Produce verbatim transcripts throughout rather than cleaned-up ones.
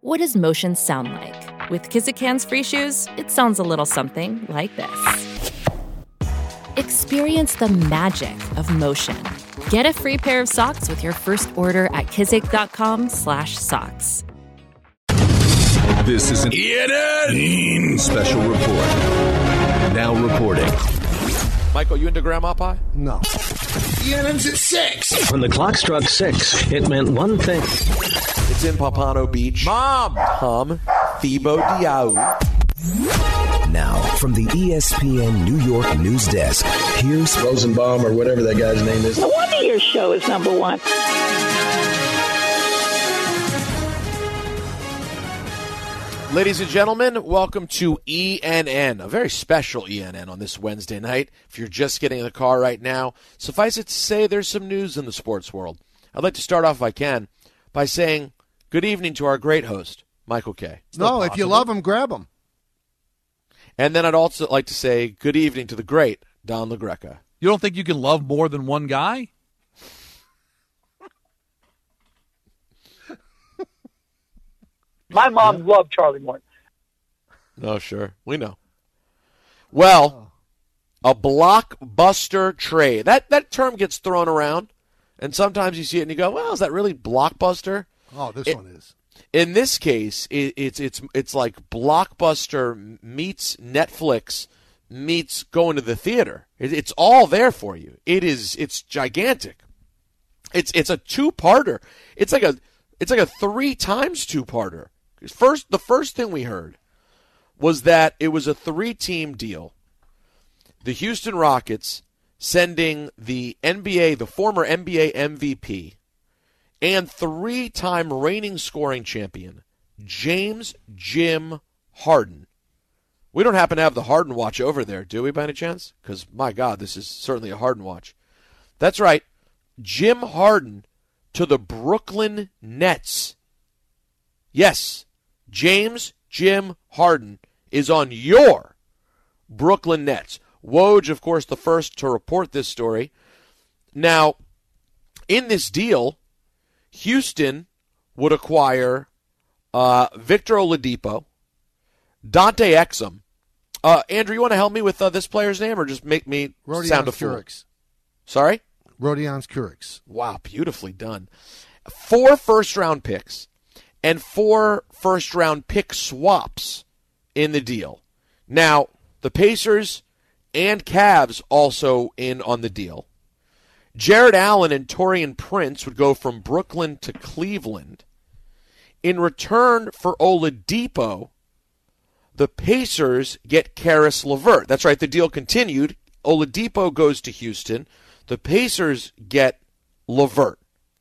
What does motion sound like? With Kizik Hands Free Shoes, it sounds a little something like this. Experience the magic of motion. Get a free pair of socks with your first order at kizik.com slash socks. This is an E N N special report. Now reporting. Michael, you into grandma pie? No. E N N's at six. When the clock struck six, it meant one thing. It's in Pompano Beach. Mom! Tom Thibault Diaw. Now, from the E S P N New York news desk, here's Rosenbaum or whatever that guy's name is. No wonder your show is number one. Ladies and gentlemen, welcome to E N N, a very special E N N on this Wednesday night. If you're just getting in the car right now, suffice it to say there's some news in the sports world. I'd like to start off, if I can, by saying good evening to our great host, Michael Kay. No, if you love him, grab him. And then I'd also like to say good evening to the great Don LaGreca. You don't think you can love more than one guy? My mom loved Charlie Morton. No, sure. We know. Well, a blockbuster trade. That that term gets thrown around, and sometimes you see it and you go, well, is that really blockbuster? Oh, this it, one is. In this case, it, it's it's it's like Blockbuster meets Netflix meets going to the theater. It, it's all there for you. It is it's gigantic. It's it's a two-parter. It's like a it's like a three times two-parter. First, the first thing we heard was that it was a three-team deal. The Houston Rockets sending the N B A, the former N B A M V P, and three-time reigning scoring champion, James Jim Harden. We don't happen to have the Harden watch over there, do we, by any chance? Because, my God, this is certainly a Harden watch. That's right. Jim Harden to the Brooklyn Nets. Yes, James Jim Harden is on your Brooklyn Nets. Woj, of course, the first to report this story. Now, in this deal, Houston would acquire uh, Victor Oladipo, Dante Exum. Uh, Andrew, you want to help me with uh, this player's name or just make me Rodion sound a fool? Kurix. Sorry? Rodion Kurix. Wow, beautifully done. Four first-round picks and four first-round pick swaps in the deal. Now, the Pacers and Cavs also in on the deal. Jared Allen and Taurean Prince would go from Brooklyn to Cleveland. In return for Oladipo, the Pacers get Karis LeVert. That's right, the deal continued. Oladipo goes to Houston. The Pacers get LeVert.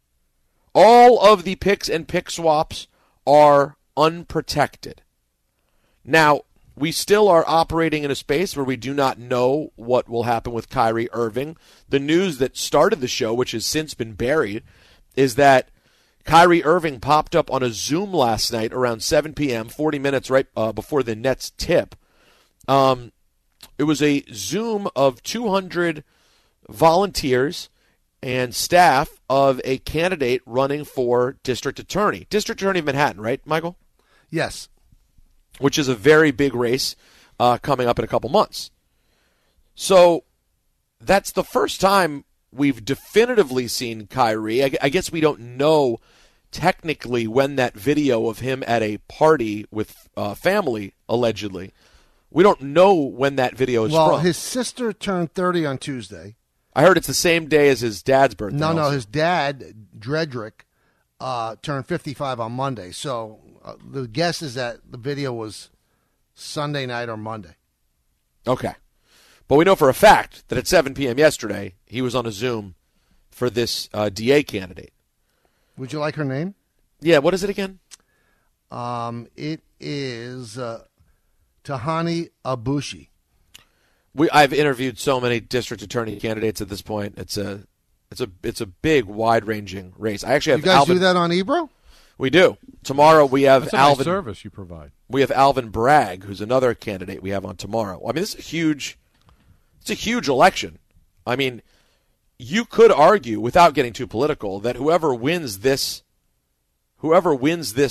All of the picks and pick swaps are unprotected. Now, we still are operating in a space where we do not know what will happen with Kyrie Irving. The news that started the show, which has since been buried, is that Kyrie Irving popped up on a Zoom last night around seven p.m., forty minutes right uh, before the Nets tip. Um, it was a Zoom of two hundred volunteers and staff of a candidate running for district attorney. District attorney of Manhattan, right, Michael? Yes. Which is a very big race uh, coming up in a couple months. So that's the first time we've definitively seen Kyrie. I, I guess we don't know technically when that video of him at a party with uh, family, allegedly, we don't know when that video is well, from. Well, his sister turned thirty on Tuesday. I heard it's the same day as his dad's birthday. No, also. no, his dad, Dredrick, uh, turned fifty-five on Monday. So uh, the guess is that the video was Sunday night or Monday. Okay. But we know for a fact that at seven p.m. yesterday, he was on a Zoom for this uh, D A candidate. Would you like her name? Yeah, what is it again? Um, it is uh, Tahani Abushi. We I've interviewed so many district attorney candidates at this point. It's a it's a it's a big, wide-ranging race. I actually have You guys Alvin, do that on Ebro? We do. Tomorrow we have That's a Alvin nice service you provide. We have Alvin Bragg, who's another candidate we have on tomorrow. I mean, this is a huge it's a huge election. I mean, you could argue, without getting too political, that whoever wins this whoever wins this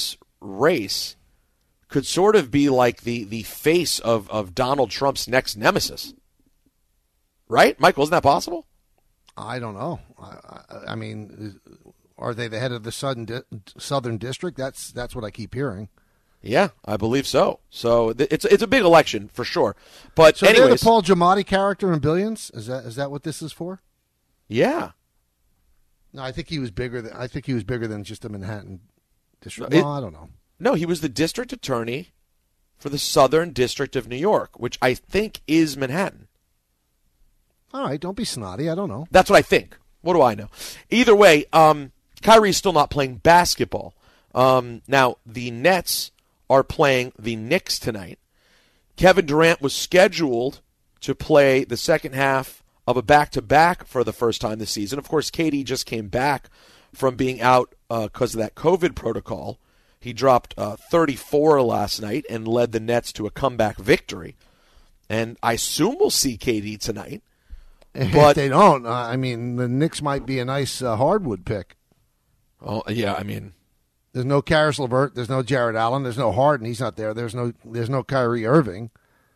race could sort of be like the, the face of, of Donald Trump's next nemesis. Right? Michael, isn't that possible? I don't know. I, I, I mean, are they the head of the Southern, Di- Southern District? That's that's what I keep hearing. Yeah, I believe so. So th- it's it's a big election for sure. But so anyways, they're the Paul Giamatti character in Billions. Is that is that what this is for? Yeah. No, I think he was bigger than I think he was bigger than just a Manhattan district. No, it, well, I don't know. No, he was the district attorney for the Southern District of New York, which I think is Manhattan. All right, don't be snotty. I don't know. That's what I think. What do I know? Either way, um, Kyrie's still not playing basketball. Um, now, the Nets are playing the Knicks tonight. Kevin Durant was scheduled to play the second half of a back-to-back for the first time this season. Of course, K D just came back from being out because uh, of that COVID protocol. He dropped uh, thirty-four last night and led the Nets to a comeback victory. And I assume we'll see K D tonight. But if they don't, uh, I mean, the Knicks might be a nice uh, hardwood pick. Oh, yeah, I mean, there's no Karis LeVert, there's no Jared Allen, there's no Harden, he's not there. There's no there's no Kyrie Irving.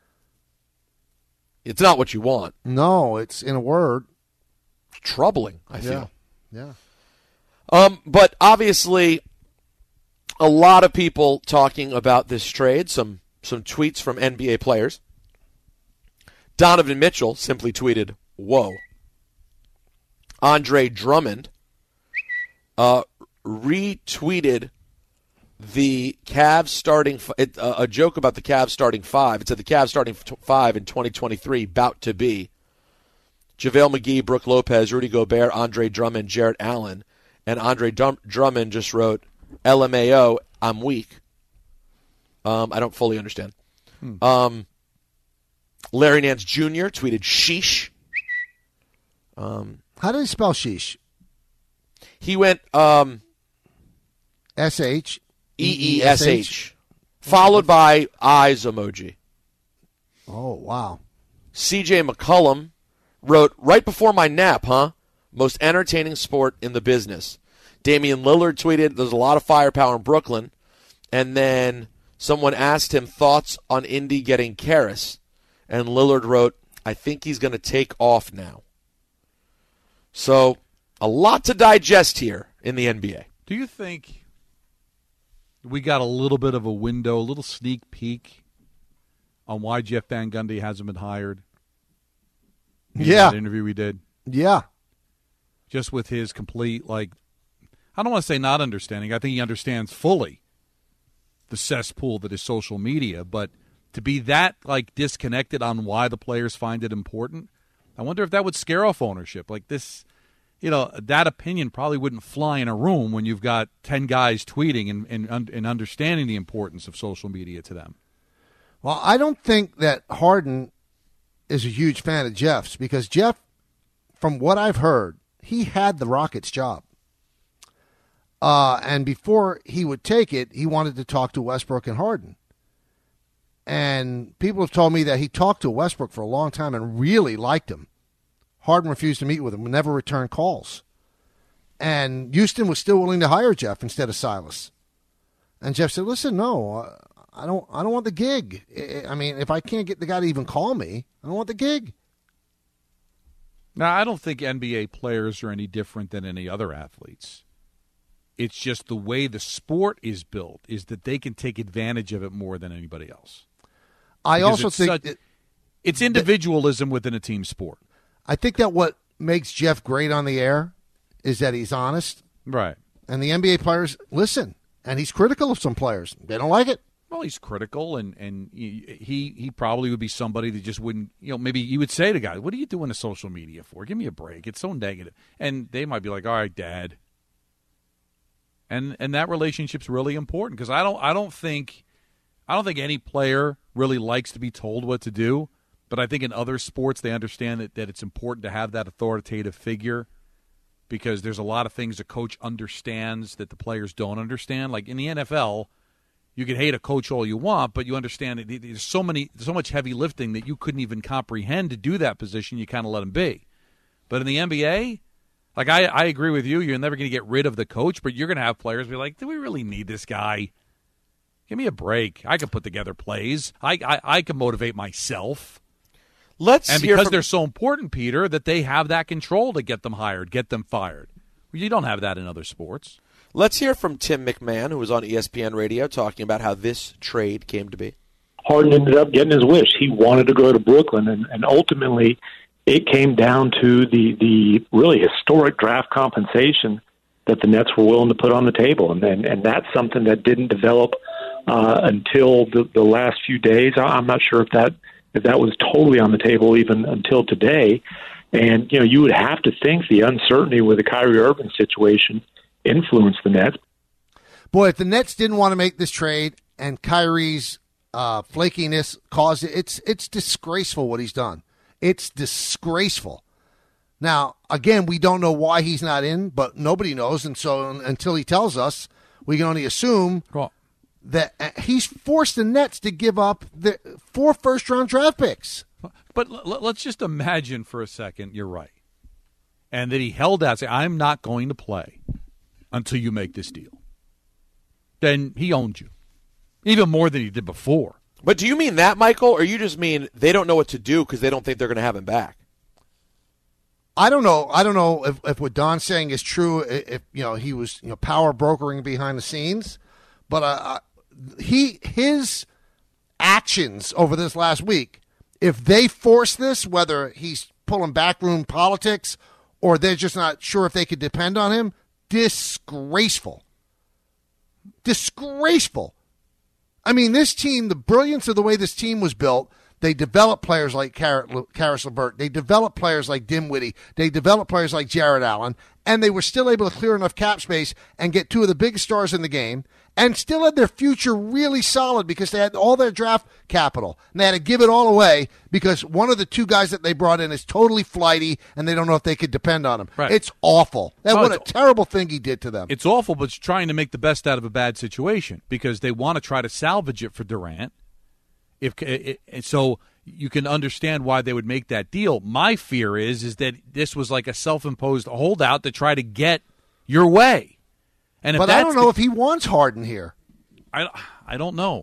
It's not what you want. No, it's, in a word, troubling, I feel. Yeah. yeah. Um, but obviously, a lot of people talking about this trade, some some tweets from N B A players. Donovan Mitchell simply tweeted, "Whoa." Andre Drummond uh, retweeted the Cavs starting it, uh, a joke about the Cavs starting five. It said the Cavs starting five in twenty twenty-three bout to be JaVale McGee, Brook Lopez, Rudy Gobert, Andre Drummond, Jarrett Allen, and Andre Drum- Drummond just wrote L M A O, I'm weak. Um, I don't fully understand. Hmm. Um, Larry Nance Junior tweeted sheesh. Um, How do you spell sheesh? He went um, S H E E S H, followed by eyes emoji. Oh, wow. C J McCollum wrote, right before my nap, huh? Most entertaining sport in the business. Damian Lillard tweeted, there's a lot of firepower in Brooklyn. And then someone asked him thoughts on Indy getting Karras. And Lillard wrote, I think he's going to take off now. So, a lot to digest here in the N B A. Do you think we got a little bit of a window, a little sneak peek on why Jeff Van Gundy hasn't been hired? In yeah. That interview we did? Yeah. Just with his complete, like, I don't want to say not understanding. I think he understands fully the cesspool that is social media, but to be that, like, disconnected on why the players find it important, I wonder if that would scare off ownership. Like this, you know, that opinion probably wouldn't fly in a room when you've got ten guys tweeting and, and, and understanding the importance of social media to them. Well, I don't think that Harden is a huge fan of Jeff's because Jeff, from what I've heard, he had the Rockets job. Uh, and before he would take it, he wanted to talk to Westbrook and Harden. And people have told me that he talked to Westbrook for a long time and really liked him. Harden refused to meet with him, never returned calls. And Houston was still willing to hire Jeff instead of Silas. And Jeff said, listen, no, I don't I don't want the gig. I mean, if I can't get the guy to even call me, I don't want the gig. Now, I don't think N B A players are any different than any other athletes. It's just the way the sport is built is that they can take advantage of it more than anybody else. I Because also it's think such, it, it's individualism within a team sport. I think that what makes Jeff great on the air is that he's honest. Right. And the N B A players listen, and he's critical of some players. They don't like it. Well, he's critical, and, and he, he he probably would be somebody that just wouldn't, you know, maybe you would say to guys, what are you doing to social media for? Give me a break. It's so negative. And they might be like, all right, Dad. And and that relationship's really important because I don't I don't think I don't think any player really likes to be told what to do, but I think in other sports they understand that, that it's important to have that authoritative figure because there's a lot of things a coach understands that the players don't understand. Like in the N F L, you can hate a coach all you want, but you understand that there's so many so much heavy lifting that you couldn't even comprehend to do that position. You kind of let him be. But in the N B A, like, I, I agree with you. You're never going to get rid of the coach, but you're going to have players be like, do we really need this guy? Give me a break. I can put together plays. I I, I can motivate myself. Let's and hear because from- they're so important, Peter, that they have that control to get them hired, get them fired. You don't have that in other sports. Let's hear from Tim McMahon, who was on E S P N Radio, talking about how this trade came to be. Harden ended up getting his wish. He wanted to go to Brooklyn, and, and ultimately it came down to the, the really historic draft compensation that the Nets were willing to put on the table. And and, and that's something that didn't develop uh, until the, the last few days. I'm not sure if that if that was totally on the table even until today. And, you know, you would have to think the uncertainty with the Kyrie Irving situation influenced the Nets. Boy, if the Nets didn't want to make this trade and Kyrie's uh, flakiness caused it, it's, it's disgraceful what he's done. It's disgraceful. Now, again, we don't know why he's not in, but nobody knows. And so until he tells us, we can only assume cool. that he's forced the Nets to give up the four first-round draft picks. But l- let's just imagine for a second you're right. And that he held out, say, I'm not going to play until you make this deal. Then he owned you. Even more than he did before. But do you mean that, Michael, or you just mean they don't know what to do because they don't think they're going to have him back? I don't know. I don't know if, if what Don's saying is true. If you know he was you know power brokering behind the scenes, but uh, he his actions over this last week, if they force this, whether he's pulling backroom politics or they're just not sure if they could depend on him, disgraceful, disgraceful. I mean, this team, the brilliance of the way this team was built. They develop players like Karis LeVert. They develop players like Dinwiddie. They develop players like Jared Allen. And they were still able to clear enough cap space and get two of the biggest stars in the game and still had their future really solid because they had all their draft capital. And they had to give it all away because one of the two guys that they brought in is totally flighty and they don't know if they could depend on him. Right. It's awful. And oh, what a terrible thing he did to them. It's awful, but it's trying to make the best out of a bad situation because they want to try to salvage it for Durant. If it, it, so, you can understand why they would make that deal. My fear is is that this was like a self-imposed holdout to try to get your way. And if but that's I don't know the, if he wants Harden here. I I don't know.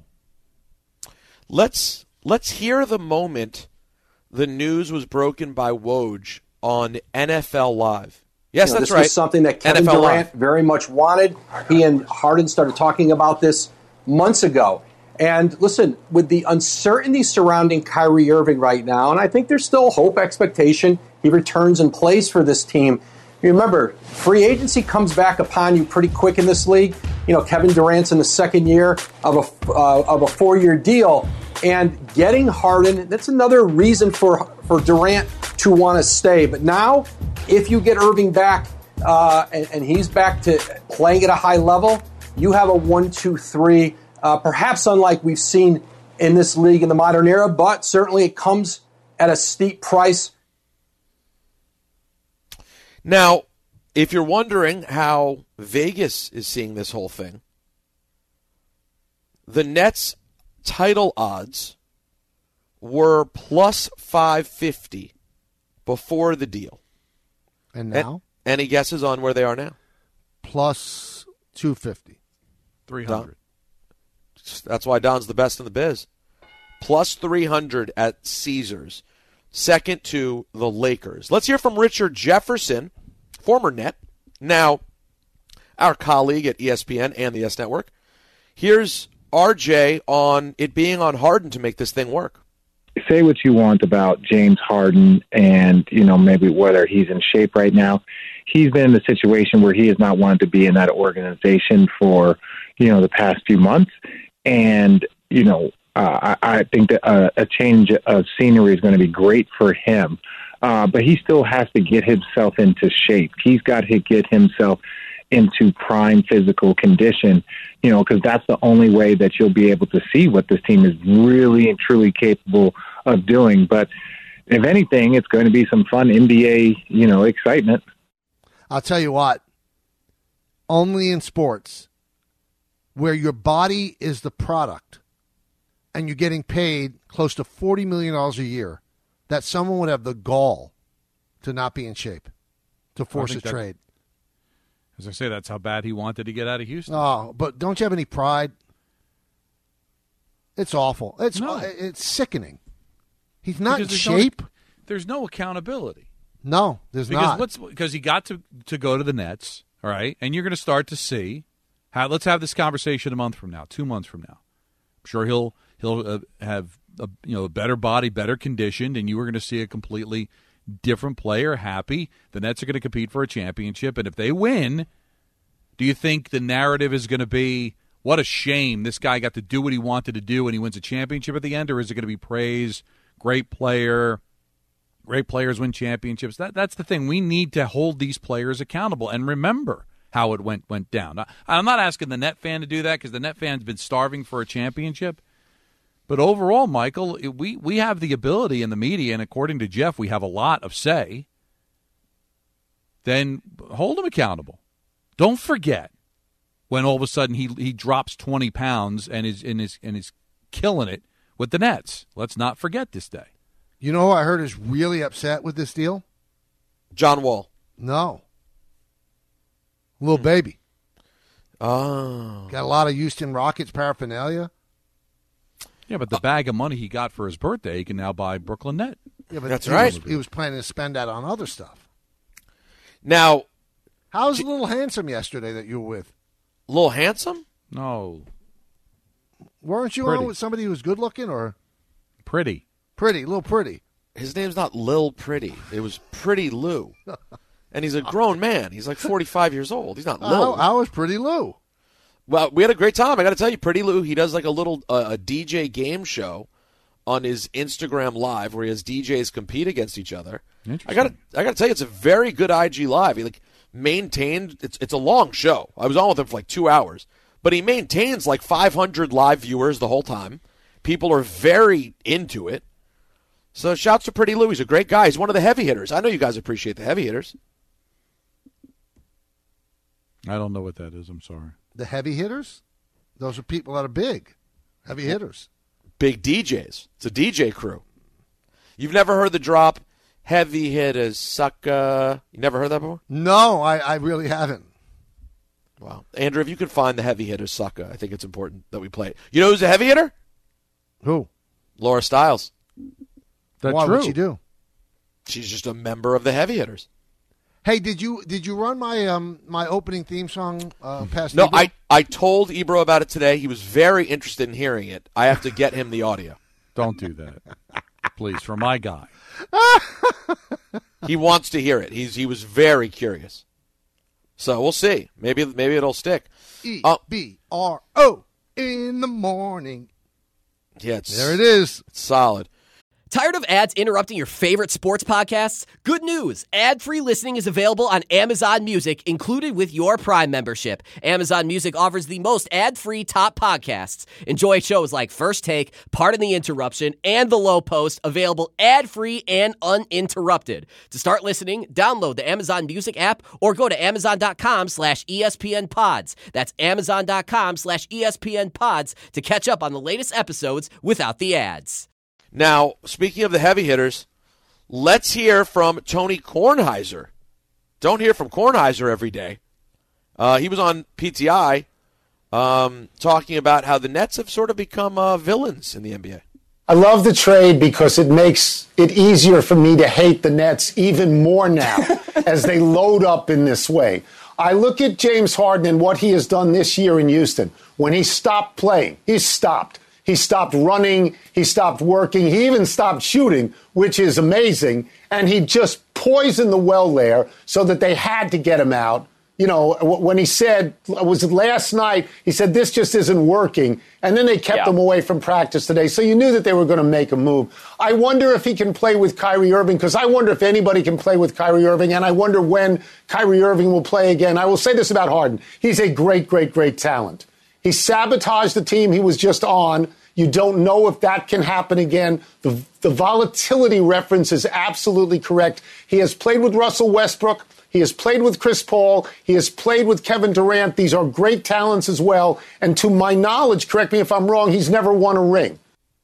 Let's let's hear the moment the news was broken by Woj on N F L Live. Yes, you know, that's this right. This was something that Kevin N F L Durant Live. very much wanted. He and Harden started talking about this months ago. And listen, with the uncertainty surrounding Kyrie Irving right now, and I think there's still hope, expectation, he returns and plays for this team. You remember, free agency comes back upon you pretty quick in this league. You know, Kevin Durant's in the second year of a uh, of a four-year deal, and getting Harden, that's another reason for for Durant to want to stay. But now, if you get Irving back uh, and, and he's back to playing at a high level, you have a one, two, three. Uh, perhaps unlike we've seen in this league in the modern era, but certainly it comes at a steep price. Now, if you're wondering how Vegas is seeing this whole thing, the Nets' title odds were plus five fifty before the deal. And now? And, any guesses on where they are now? Plus two fifty. three hundred. That's why Don's the best in the biz. Plus three hundred at Caesars. Second to the Lakers. Let's hear from Richard Jefferson, former Net, now our colleague at E S P N and the S Network. Here's R J on it being on Harden to make this thing work. Say what you want about James Harden and, you know, maybe whether he's in shape right now. He's been in a situation where he has not wanted to be in that organization for, you know, the past few months. And, you know, uh, I, I think that uh, a change of scenery is going to be great for him. Uh, but he still has to get himself into shape. He's got to get himself into prime physical condition, you know, because that's the only way that you'll be able to see what this team is really and truly capable of doing. But if anything, it's going to be some fun N B A, you know, excitement. I'll tell you what, only in sports where your body is the product and you're getting paid close to forty million dollars a year, that someone would have the gall to not be in shape, to force a that, trade. As I say, that's how bad he wanted to get out of Houston. Oh, but don't you have any pride? It's awful. It's No. it's sickening. He's not in Because there's no- shape. there's no accountability. No, there's because not. What's, because he got to, to go to the Nets, all right? And you're going to start to see how. Let's have this conversation a month from now, two months from now. I'm sure he'll he'll uh, have a, you know a better body, better conditioned, and you are going to see a completely different player, happy. The Nets are going to compete for a championship, and if they win, do you think the narrative is going to be, what a shame this guy got to do what he wanted to do and he wins a championship at the end, or is it going to be praise, great player? Great players win championships. That that's the thing. We need to hold these players accountable and remember how it went went down. I, I'm not asking the Net fan to do that because the Net fan's been starving for a championship. But overall, Michael, it, we we have the ability in the media, and according to Jeff, we have a lot of say. Then hold him accountable. Don't forget when all of a sudden he he drops twenty pounds and is and is and is killing it with the Nets. Let's not forget this day. You know who I heard is really upset with this deal? John Wall. No. Little baby. Oh. Got a lot of Houston Rockets paraphernalia. Yeah, but the bag of money he got for his birthday, he can now buy Brooklyn Net. Yeah, but That's he right. Was, he was planning to spend that on other stuff. Now, how was Little Handsome yesterday that you were with? Little Handsome? No. Weren't you Pretty. on with somebody who was good looking or Pretty. pretty, little pretty? His name's not Lil Pretty. It was Pretty Lou. And he's a grown man. He's like forty-five years old. He's not Lil. I, I was Pretty Lou. Well, we had a great time. I got to tell you, Pretty Lou, he does like a little uh, a D J game show on his Instagram Live where he has D Js compete against each other. I got to I got to tell you, it's a very good I G Live. He like maintained. It's it's a long show. I was on with him for like two hours, but he maintains like five hundred live viewers the whole time. People are very into it. So shouts to Pretty Lou. He's a great guy. He's one of the heavy hitters. I know you guys appreciate the heavy hitters. I don't know what that is. I'm sorry. The heavy hitters? Those are people that are big. Heavy hitters. Big D Js. It's a D J crew. You've never heard the drop, heavy hitters, sucker. You never heard that before? No, I, I really haven't. Wow. Andrew, if you could find the heavy hitter, sucker, I think it's important that we play it. You know who's a heavy hitter? Who? Laura Stiles. That's Why true. would she do? She's just a member of the heavy hitters. Hey, did you did you run my um my opening theme song uh, past? No, Ebro? I, I told Ebro about it today. He was very interested in hearing it. I have to get him the audio. Don't do that. Please, for my guy. He wants to hear it. He's he was very curious. So we'll see. Maybe maybe it'll stick. E Oh, B R O in the morning. yeah, it's, There it is. It's solid. Tired of ads interrupting your favorite sports podcasts? Good news. Ad-free listening is available on Amazon Music, included with your Prime membership. Amazon Music offers the most ad-free top podcasts. Enjoy shows like First Take, Pardon the Interruption, and The Low Post, available ad-free and uninterrupted. To start listening, download the Amazon Music app or go to amazon.com slash ESPN pods. That's amazon.com slash ESPN pods to catch up on the latest episodes without the ads. Now, speaking of the heavy hitters, let's hear from Tony Kornheiser. Don't hear from Kornheiser every day. Uh, he was on P T I um, talking about how the Nets have sort of become uh, villains in the N B A. I love the trade because it makes it easier for me to hate the Nets even more now as they load up in this way. I look at James Harden and what he has done this year in Houston. When he stopped playing, he stopped. He stopped running. He stopped working. He even stopped shooting, which is amazing. And he just poisoned the well there so that they had to get him out. You know, when he said, was it last night, he said, this just isn't working. And then they kept Yeah. him away from practice today. So you knew that they were going to make a move. I wonder if he can play with Kyrie Irving, because I wonder if anybody can play with Kyrie Irving. And I wonder when Kyrie Irving will play again. I will say this about Harden. He's a great, great, great talent. He sabotaged the team he was just on. You don't know if that can happen again. The, the volatility reference is absolutely correct. He has played with Russell Westbrook. He has played with Chris Paul. He has played with Kevin Durant. These are great talents as well. And to my knowledge, correct me if I'm wrong, he's never won a ring.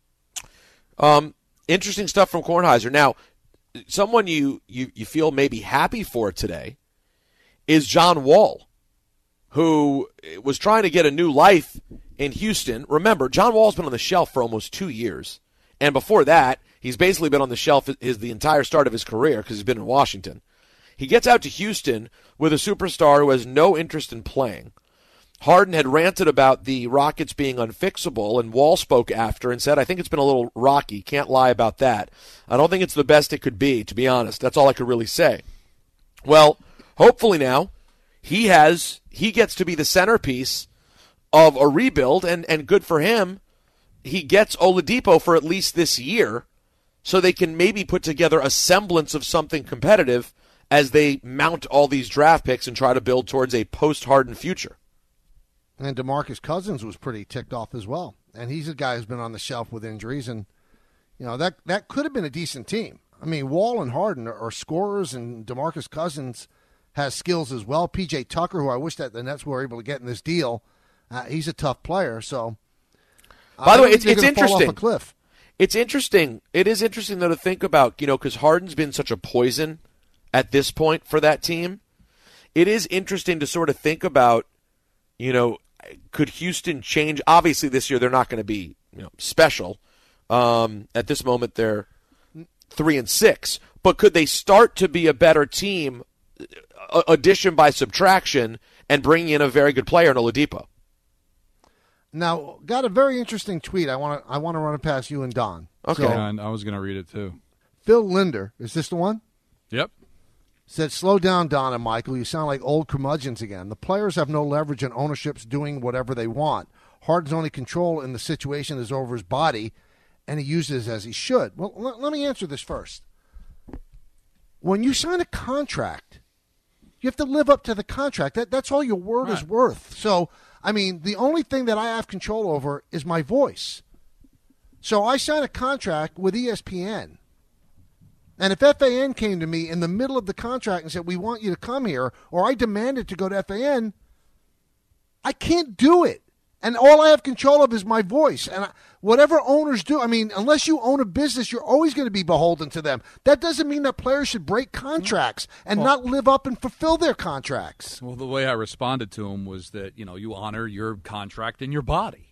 Um, interesting stuff from Kornheiser. Now, someone you, you, you feel maybe happy for today is John Wall, who was trying to get a new life in Houston. Remember, John Wall's been on the shelf for almost two years. And before that, he's basically been on the shelf his, the entire start of his career because he's been in Washington. He gets out to Houston with a superstar who has no interest in playing. Harden had ranted about the Rockets being unfixable, and Wall spoke after and said, I think it's been a little rocky. Can't lie about that. I don't think it's the best it could be, to be honest. That's all I could really say. Well, hopefully now he has he gets to be the centerpiece of a rebuild, and, and good for him. He gets Oladipo for at least this year so they can maybe put together a semblance of something competitive as they mount all these draft picks and try to build towards a post-Harden future. And DeMarcus Cousins was pretty ticked off as well. And he's a guy who's been on the shelf with injuries. And, you know, that, that could have been a decent team. I mean, Wall and Harden are, are scorers, and DeMarcus Cousins has skills as well. P J Tucker, who I wish that the Nets were able to get in this deal, uh, he's a tough player. So, by the way, it's, it's interesting. Fall off a cliff. It's interesting. It is interesting, though, to think about, you know, because Harden's been such a poison at this point for that team. It is interesting to sort of think about, you know, could Houston change? Obviously, this year they're not going to be, you know, special. Um, at this moment, they're three and six. But could they start to be a better team, addition by subtraction, and bring in a very good player in Oladipo? Now, got a very interesting tweet. I want to I want to run it past you and Don. Okay, So, and I was going to read it too. Phil Linder, is this the one? Yep. Said, slow down, Don and Michael. You sound like old curmudgeons again. The players have no leverage and ownership's doing whatever they want. Harden's only control in the situation is over his body, and he uses it as he should. Well, l- let me answer this first. When you sign a contract, you have to live up to the contract. That, that's all your word Right. is worth. So, I mean, the only thing that I have control over is my voice. So I signed a contract with E S P N. And if F A N came to me in the middle of the contract and said, we want you to come here, or I demanded to go to F A N, I can't do it. And all I have control of is my voice. And I, whatever owners do, I mean, unless you own a business, you're always going to be beholden to them. That doesn't mean that players should break contracts and Well- not live up and fulfill their contracts. Well, the way I responded to him was that, you know, you honor your contract and your body.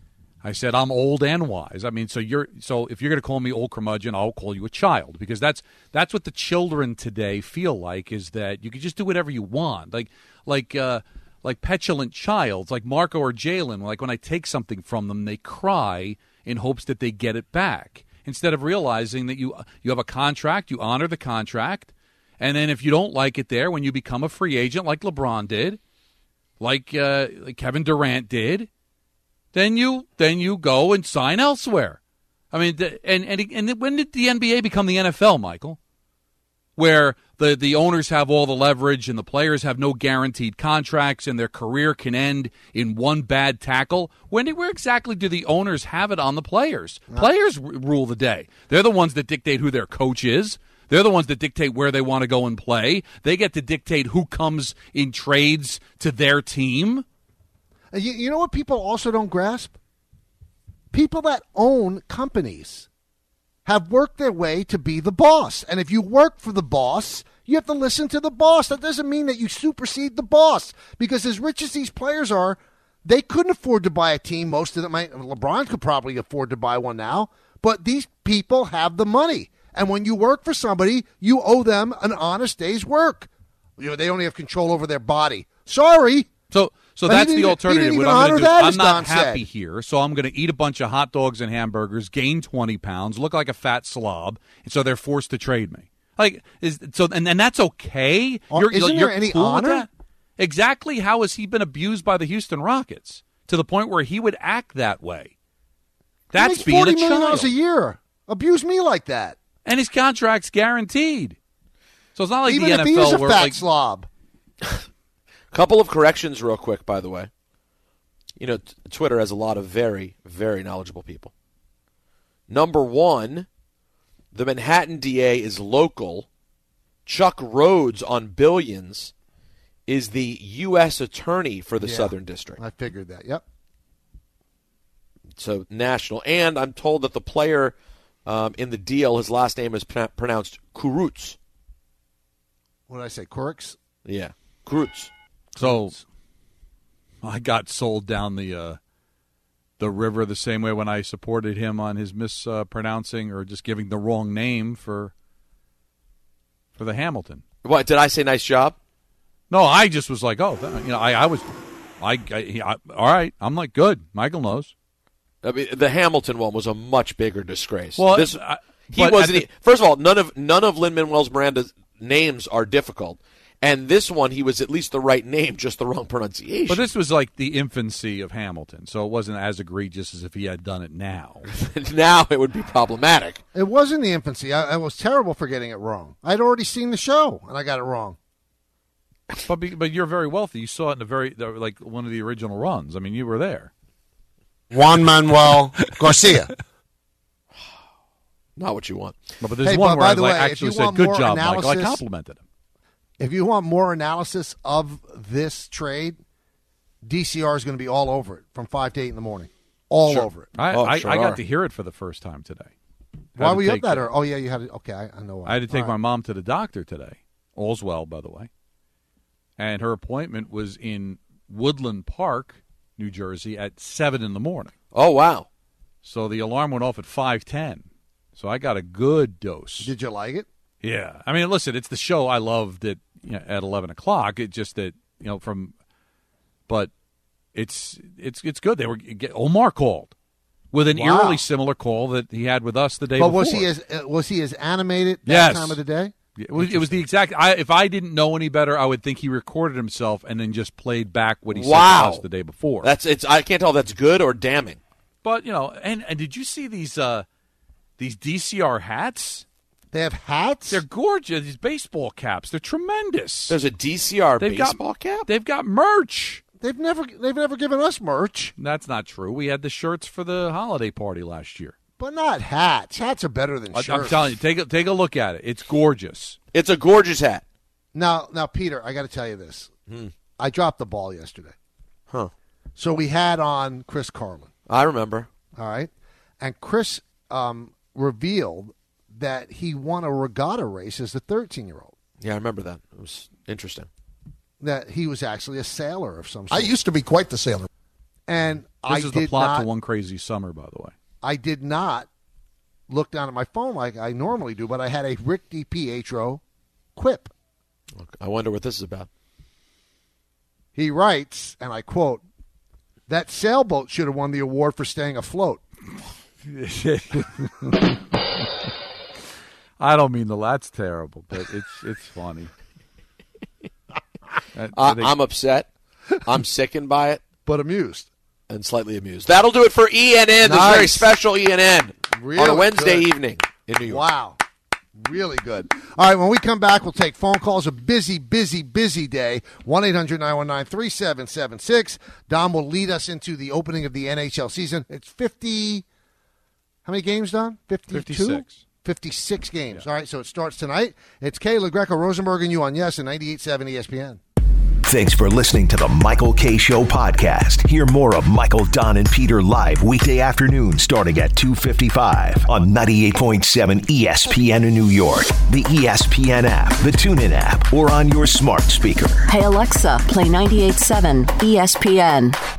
I said, I'm old and wise. I mean, so you're so if you're going to call me old curmudgeon, I'll call you a child, because that's that's what the children today feel like, is that you can just do whatever you want. Like like uh, like petulant childs, like Marco or Jalen. Like when I take something from them, they cry in hopes that they get it back, instead of realizing that you you have a contract, you honor the contract, and then if you don't like it there, when you become a free agent like LeBron did, like uh, like Kevin Durant did, then you then you go and sign elsewhere. I mean, the, and and and when did the N B A become the N F L, Michael? Where the, the owners have all the leverage and the players have no guaranteed contracts and their career can end in one bad tackle. When did, where exactly do the owners have it on the players? No. Players r- rule the day. They're the ones that dictate who their coach is. They're the ones that dictate where they want to go and play. They get to dictate who comes in trades to their team. You, you know what people also don't grasp? People that own companies have worked their way to be the boss. And if you work for the boss, you have to listen to the boss. That doesn't mean that you supersede the boss. Because as rich as these players are, they couldn't afford to buy a team. Most of them, LeBron could probably afford to buy one now. But these people have the money. And when you work for somebody, you owe them an honest day's work. You know, they only have control over their body. Sorry. So so But that's he the didn't- alternative. he didn't What even I'm going honor to do is that, I'm as not Don happy said. here, so I'm going to eat a bunch of hot dogs and hamburgers, gain twenty pounds, look like a fat slob, and so they're forced to trade me. Like is so, and, and that's okay. Oh, You're, isn't you're there any cool with honor? that? Exactly. How has he been abused by the Houston Rockets to the point where he would act that way? That's he makes being forty a million dollars child. a year. Abuse me like that. And his contract's guaranteed. So it's not like Even the if N F L he is a where fat like, slob. Couple of corrections real quick, by the way. You know, t- Twitter has a lot of very, very knowledgeable people. Number one, the Manhattan D A is local. Chuck Rhodes on Billions is the U S attorney for the Yeah, Southern District. I figured that. Yep. So national. And I'm told that the player um, in the deal, his last name is pr- pronounced Kurucs. What did I say? Quirks? Yeah, Kurucs. So I got sold down the uh, the river the same way when I supported him on his mispronouncing or just giving the wrong name for for the Hamilton. What, did I say nice job? No, I just was like, oh, you know, I, I was, I, I, I, all right. I'm like, good. Michael knows. I mean, the Hamilton one was a much bigger disgrace. Well, this, I, he wasn't. The, first of all, none of none of Lin-Manuel Miranda's names are difficult, and this one he was at least the right name, just the wrong pronunciation. But this was like the infancy of Hamilton, so it wasn't as egregious as if he had done it now. Now it would be problematic. It wasn't the infancy. I, I was terrible for getting it wrong. I'd already seen the show, and I got it wrong. But be, but you're very wealthy. You saw it in the very the, like one of the original runs. I mean, you were there. Juan Manuel Garcia. Not what you want. But, but there's hey, one but where I the like, way, actually said, want "Good more job, analysis, Michael." I complimented him. If you want more analysis of this trade, D C R is going to be all over it from five to eight in the morning. All Sure. over it. I, Oh, I, sure I got are. to hear it for the first time today. Why Had to were you up take, that uh, early? Oh, yeah, you had it. Okay, I, I know why. I had to take All my right. mom to the doctor today. All's well, by the way. And her appointment was in Woodland Park, New Jersey, at seven in the morning. Oh, wow. So the alarm went off at five ten. So I got a good dose. Did you like it? Yeah. I mean, listen, it's the show I loved at, you know, at eleven o'clock. It just that, you know, from – but it's it's it's good. They were – Omar called with an Wow. eerily similar call that he had with us the day But before. was he as uh, was he as animated that Yes. time of the day? It was, it was the exact. I, if I didn't know any better, I would think he recorded himself and then just played back what he Wow. said to us the day before. That's it's. I can't tell if that's good or damning. But you know, and, and did you see these uh, these D C R hats? They have hats. They're gorgeous. These baseball caps. They're tremendous. There's a D C R They've baseball got, cap. They've got merch. They've never they've never given us merch, That's not true. We had the shirts for the holiday party last year. but not hats. Hats are better than I- shirts. I'm telling you, take a take a look at it. It's gorgeous. It's a gorgeous hat. Now, now, Peter, I got to tell you this. Hmm. I dropped the ball yesterday. Huh. So we had on Chris Carlin. I remember. All right, and Chris um, revealed that he won a regatta race as a thirteen-year-old. Yeah, I remember that. It was interesting. That he was actually a sailor of some I sort. used to be quite the sailor. and This I is did the plot not. to One Crazy Summer, by the way. I did not look down at my phone like I normally do, but I had a Rick DiPietro quip. I wonder what this is about. He writes, and I quote, "That sailboat should have won the award for staying afloat." I don't mean the that's terrible, but it's it's funny. I, I I, think- I'm upset. I'm sickened by it, but amused and slightly amused. That'll do it for E N N. This Nice. very special E N N Really on a Wednesday good. evening in New York. Wow. Really good. All right, when we come back, we'll take phone calls. A busy, busy, busy day. one eight hundred nine one nine three seven seven six. Don will lead us into the opening of the N H L season. It's fifty. How many games, Don? fifty-two? fifty-six. fifty-six games. Yeah. All right, so it starts tonight. It's Kayla Greco, Rosenberg, and you on Yes and ninety-eight point seven E S P N. Thanks for listening to the Michael K. Show podcast. Hear more of Michael, Don, and Peter live weekday afternoon starting at two fifty-five on ninety-eight point seven E S P N in New York, the E S P N app, the TuneIn app, or on your smart speaker. Hey, Alexa, play ninety-eight point seven E S P N.